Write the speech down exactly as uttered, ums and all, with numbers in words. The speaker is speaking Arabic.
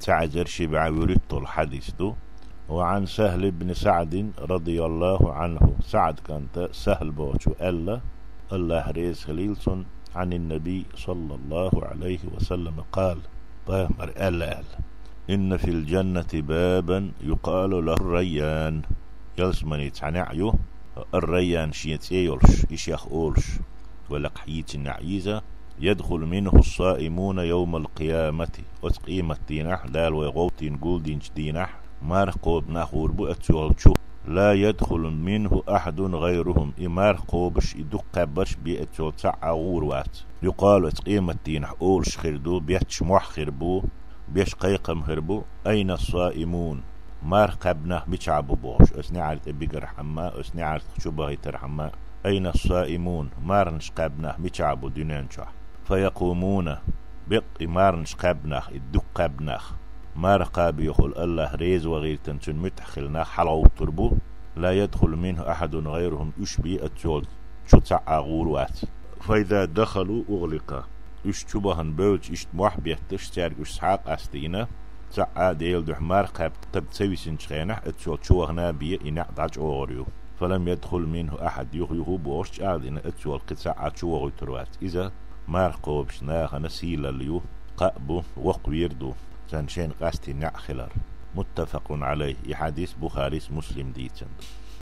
تعذر شبع وريت الحديث دو. وعن سهل بن سعد رضي الله عنه، سعد كانت سهل بوشو ألا الله ريز خليلسون عن النبي صلى الله عليه وسلم قال طامر ألا ألا إن في الجنة بابا يقال له الريان، يلسمني تعنعيو الريان شيت يولش إشيخ أولش ولق حيت النعيزة، يدخل منه الصائمون يوم القيامة وتقيمة دينح دال ويغوتين قول دينش دينح مارقوب ناخور بأتيولشو لا يدخل منه أحد غيرهم إمارقوبش يدق برش بأتيول تسعى غوروات. يقال تقيمة دينح أولش خردو بيتش موح خربو بيش قيقم خربو أين الصائمون مارقبنا بيشعبو بوش أسنعر تبقر حما أسنعر تشبه ترحما أين الصائمون مارنش قبنا بيشعبو دينانشا فيقومون بق مارنش قبنا الدق قبنا مارقا بيقول الله ريز وغير تنسون متحخلنا حلو تربو لا يدخل منه أحد غيرهم يشبي أتشول شو تسعى غوروات. فإذا دخلوا أغلقا اشتبهن بولج اشت محبيت تشتارك اشسحاق أستينا تسعى ديل دح مارقا تبتسوي سنشخينح أتشول شوهنا بي إنع داج أغريو فلم يدخل منه أحد يغيهو بوش عادنا أتشول قتسعى شوهو تروات. إذا مارقو بشناخ نسيل اليو قأبو وقويردو تنشين قاستي نعخلر. متفق عليه، حديث بخاري مسلم ديتن.